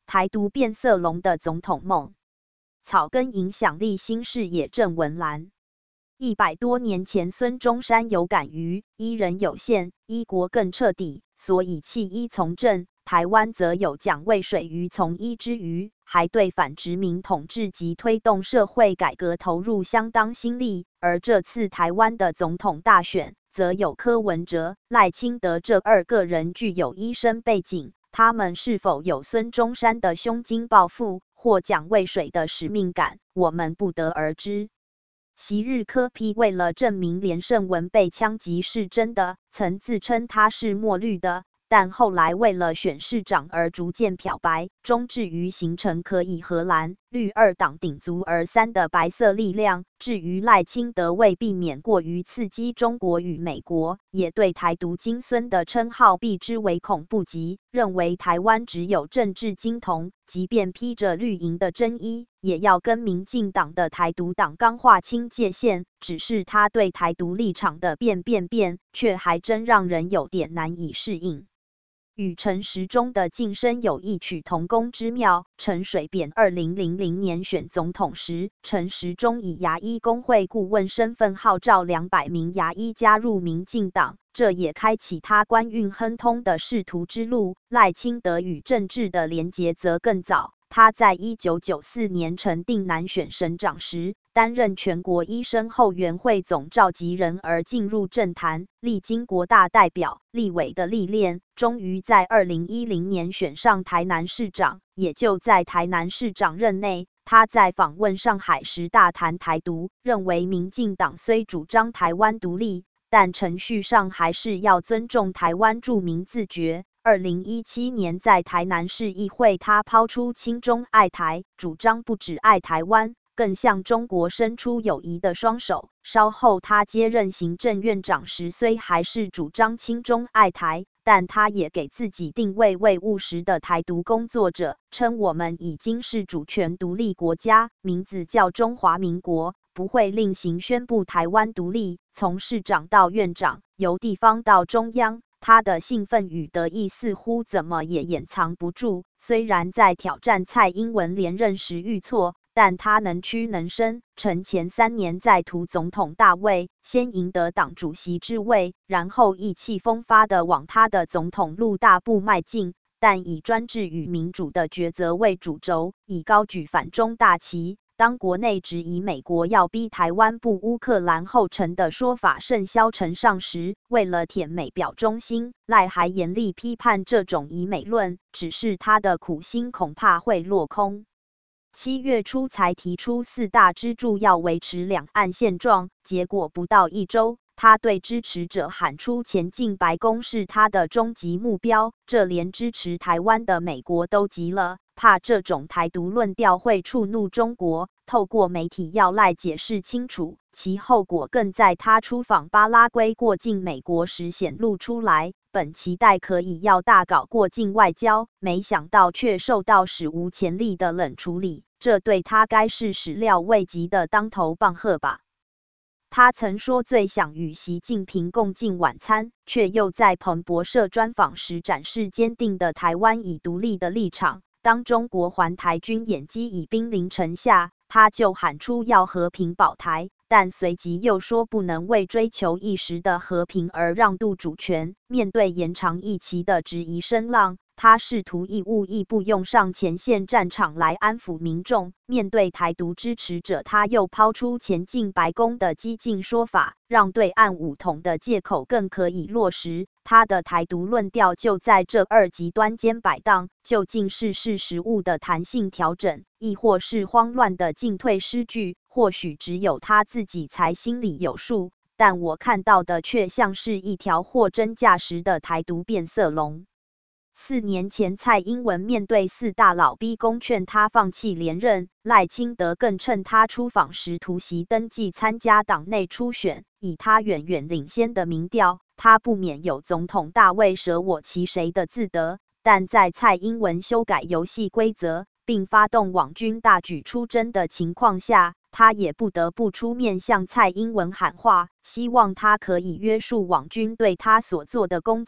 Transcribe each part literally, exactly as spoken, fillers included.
台独变色龙的总统梦，草根影响力新视野郑文兰。一百多年前，孙中山有感于一人有限，一国更彻底，所以弃一从政。台湾则有蒋渭水于从一之余，还对反殖民统治及推动社会改革投入相当心力。而这次台湾的总统大选，则有柯文哲、赖清德这二个人具有医生背景，他们是否有孙中山的胸襟抱负，或蒋渭水的使命感，我们不得而知。昔日柯 P 为了证明连胜文被枪击是真的，曾自称他是墨绿的，但后来为了选市长而逐渐漂白，终至于形成可以和蓝绿二党鼎足而三的白色力量。至于赖清德，为避免过于刺激中国与美国，也对台独金孙的称号避之唯恐不及，认为台湾只有政治金童，即便披着绿营的真衣，也要跟民进党的台独党纲划清界限。只是他对台独立场的变变变，却还真让人有点难以适应。与陈时中的晋升有异曲同工之妙。陈水扁二零零零年选总统时，陈时中以牙医工会顾问身份号召两百名牙医加入民进党，这也开启他官运亨通的仕途之路。赖清德与政治的连结则更早。他在一九九四年陈定南选省长时，担任全国医生后援会总召集人而进入政坛，历经国大代表、立委的历练，终于在二零一零年选上台南市长。也就在台南市长任内，他在访问上海时大谈台独，认为民进党虽主张台湾独立，但程序上还是要尊重台湾住民自决。二零一七年在台南市议会，他抛出亲中爱台，主张不只爱台湾，更向中国伸出友谊的双手。稍后他接任行政院长时，虽还是主张亲中爱台，但他也给自己定位为务实的台独工作者，称我们已经是主权独立国家，名字叫中华民国，不会另行宣布台湾独立。从市长到院长，由地方到中央，他的兴奋与得意似乎怎么也掩藏不住。虽然在挑战蔡英文连任时遇挫，但他能屈能伸。陈前三年在图总统大位，先赢得党主席之位，然后意气风发地往他的总统路大步迈进，但以专制与民主的抉择为主轴，以高举反中大旗。当国内质疑美国要逼台湾步乌克兰后尘的说法甚嚣尘上时，为了舔美表忠心，赖还严厉批判这种以美论，只是他的苦心恐怕会落空。七月初才提出四大支柱要维持两岸现状，结果不到一周，他对支持者喊出前进白宫是他的终极目标，这连支持台湾的美国都急了，怕这种台独论调会触怒中国，透过媒体要赖解释清楚，其后果更在他出访巴拉圭过境美国时显露出来。本期待可以要大搞过境外交，没想到却受到史无前例的冷处理，这对他该是始料未及的当头棒喝吧。他曾说最想与习近平共进晚餐，却又在彭博社专访时展示坚定的台湾以独立的立场。当中国环台军演机已兵临城下，他就喊出要和平保台，但随即又说不能为追求一时的和平而让渡主权。面对延长役期的质疑声浪，他试图义务亦不用上前线战场来安抚民众。面对台独支持者，他又抛出前进白宫的激进说法，让对岸武统的借口更可以落实。他的台独论调就在这二极端间摆荡，究竟是事实物的弹性调整，亦或是慌乱的进退失据，或许只有他自己才心里有数。但我看到的却像是一条货真价实的台独变色龙。四年前，蔡英文面对四大佬逼宫劝他放弃连任，赖清德更趁他出访时突袭登记参加党内初选，以他远远领先的民调，他不免有总统大位舍我其谁的自得。但在蔡英文修改游戏规则，并发动网军大举出征的情况下，他也不得不出面向蔡英文喊话，希望他可以约束网军对他所做的攻击。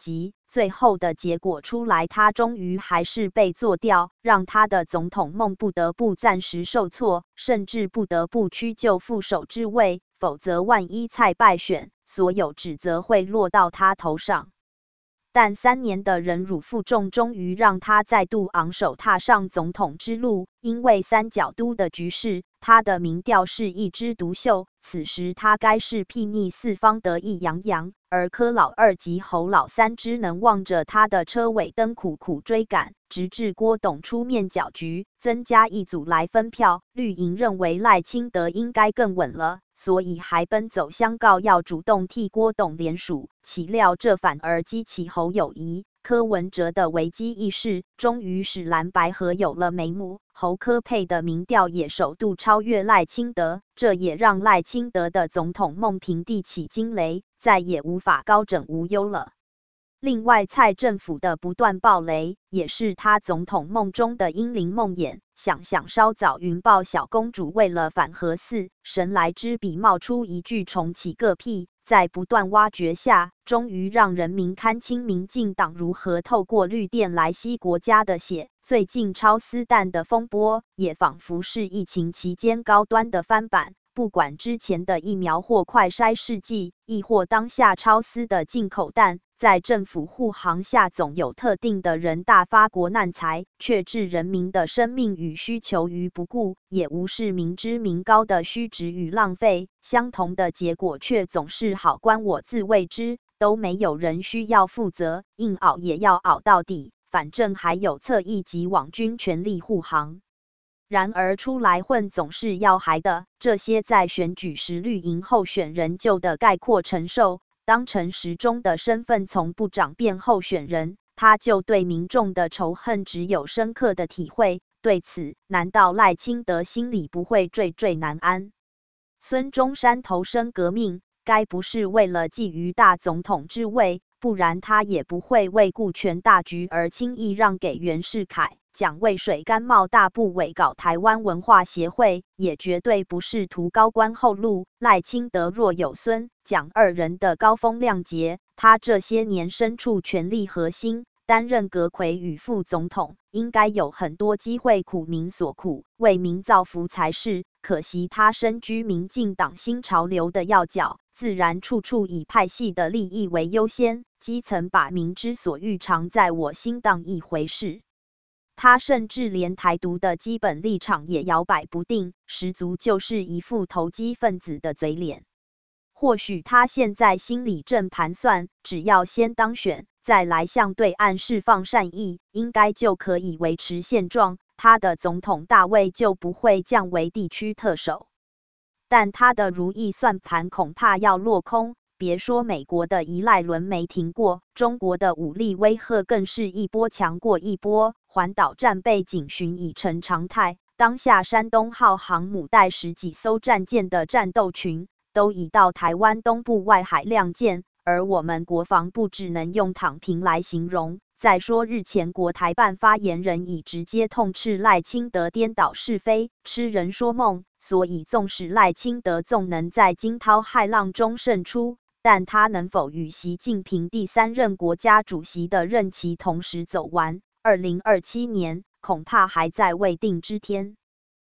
最后的结果出来，他终于还是被做掉，让他的总统梦不得不暂时受挫，甚至不得不屈就副手之位，否则万一蔡败选，所有指责会落到他头上。但三年的忍辱负重终于让他再度昂首踏上总统之路，因为三角都的局势，他的民调是一枝独秀，此时他该是睥睨四方得意洋洋，而柯老二及侯老三只能望着他的车尾灯苦苦追赶，直至郭董出面搅局，增加一组来分票，绿营认为赖清德应该更稳了，所以还奔走相告要主动替郭董联署，岂料这反而激起侯友宜、柯文哲的危机意识，终于使蓝白合有了眉目，侯柯配的民调也首度超越赖清德，这也让赖清德的总统梦平地起惊雷，再也无法高枕无忧了。另外，蔡政府的不断爆雷，也是他总统梦中的英灵梦魇。想想稍早云豹小公主为了反核四，神来之笔冒出一句重启个屁，在不断挖掘下，终于让人民看清民进党如何透过绿电来吸国家的血。最近超丝弹的风波，也仿佛是疫情期间高端的翻版。不管之前的疫苗或快筛试剂，亦或当下超丝的进口弹，在政府护航下，总有特定的人大发国难财，却置人民的生命与需求于不顾，也无视民脂民膏的虚掷与浪费。相同的结果却总是好官我自为之，都没有人需要负责，硬熬也要熬到底，反正还有侧翼及网军全力护航。然而出来混总是要还的，这些在选举时绿营候选人就的概括承受，当陈时中的身份从部长变候选人，他就对民众的仇恨只有深刻的体会。对此，难道赖清德心里不会惴惴难安？孙中山投身革命，该不是为了觊觎大总统之位，不然他也不会为顾全大局而轻易让给袁世凯。蒋渭水甘冒大不韪搞台湾文化协会，也绝对不是图高官厚禄。赖清德若有孙、蒋二人的高风亮节，他这些年身处权力核心，担任阁揆与副总统，应该有很多机会苦民所苦，为民造福才是。可惜他身居民进党新潮流的要角，自然处处以派系的利益为优先，基层把民之所欲常在我心当一回事。他甚至连台独的基本立场也摇摆不定，十足就是一副投机分子的嘴脸。或许他现在心里正盘算，只要先当选，再来向对岸释放善意，应该就可以维持现状，他的总统大位就不会降为地区特首。但他的如意算盘恐怕要落空。别说美国的依赖轮没停过，中国的武力威吓更是一波强过一波，环岛战备警巡已成常态。当下山东号航母带十几艘战舰的战斗群，都已到台湾东部外海亮剑，而我们国防部只能用躺平来形容。再说日前国台办发言人已直接痛斥赖清德颠倒是非、痴人说梦，所以纵使赖清德纵能在惊涛骇浪中胜出，但他能否与习近平第三任国家主席的任期同时走完，二零二七年恐怕还在未定之天。